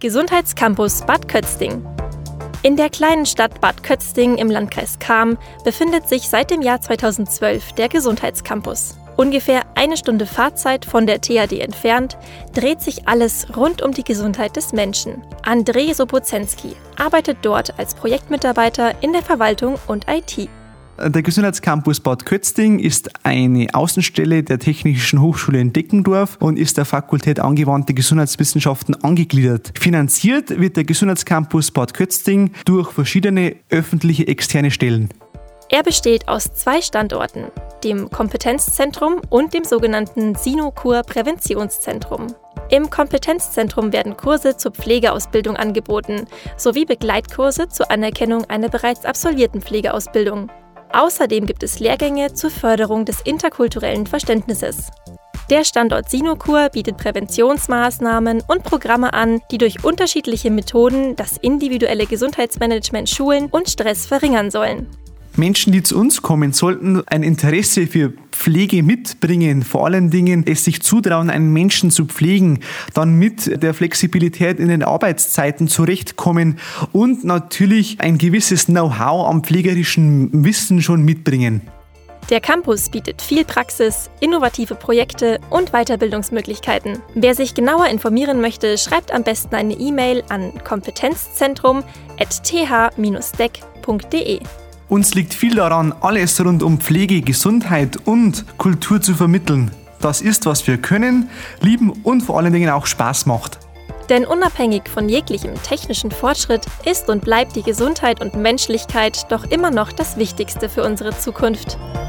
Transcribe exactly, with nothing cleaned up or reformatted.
Gesundheitscampus Bad Kötzting. In der kleinen Stadt Bad Kötzting im Landkreis Cham befindet sich seit dem Jahr zweitausendzwölf der Gesundheitscampus. Ungefähr eine Stunde Fahrzeit von der T H D entfernt dreht sich alles rund um die Gesundheit des Menschen. Andrzej Soboczenski arbeitet dort als Projektmitarbeiter in der Verwaltung und I T. Der Gesundheitscampus Bad Kötzting ist eine Außenstelle der Technischen Hochschule in Deckendorf und ist der Fakultät Angewandte Gesundheitswissenschaften angegliedert. Finanziert wird der Gesundheitscampus Bad Kötzting durch verschiedene öffentliche externe Stellen. Er besteht aus zwei Standorten, dem Kompetenzzentrum und dem sogenannten Sinokur-Präventionszentrum. Im Kompetenzzentrum werden Kurse zur Pflegeausbildung angeboten, sowie Begleitkurse zur Anerkennung einer bereits absolvierten Pflegeausbildung. Außerdem gibt es Lehrgänge zur Förderung des interkulturellen Verständnisses. Der Standort Sinokur bietet Präventionsmaßnahmen und Programme an, die durch unterschiedliche Methoden das individuelle Gesundheitsmanagement schulen und Stress verringern sollen. Menschen, die zu uns kommen, sollten ein Interesse für Pflege mitbringen, vor allen Dingen es sich zutrauen, einen Menschen zu pflegen, dann mit der Flexibilität in den Arbeitszeiten zurechtkommen und natürlich ein gewisses Know-how am pflegerischen Wissen schon mitbringen. Der Campus bietet viel Praxis, innovative Projekte und Weiterbildungsmöglichkeiten. Wer sich genauer informieren möchte, schreibt am besten eine E-Mail an kompetenzzentrum at t h dash deck punkt d e. Uns liegt viel daran, alles rund um Pflege, Gesundheit und Kultur zu vermitteln. Das ist, was wir können, lieben und vor allen Dingen auch Spaß macht. Denn unabhängig von jeglichem technischen Fortschritt ist und bleibt die Gesundheit und Menschlichkeit doch immer noch das Wichtigste für unsere Zukunft.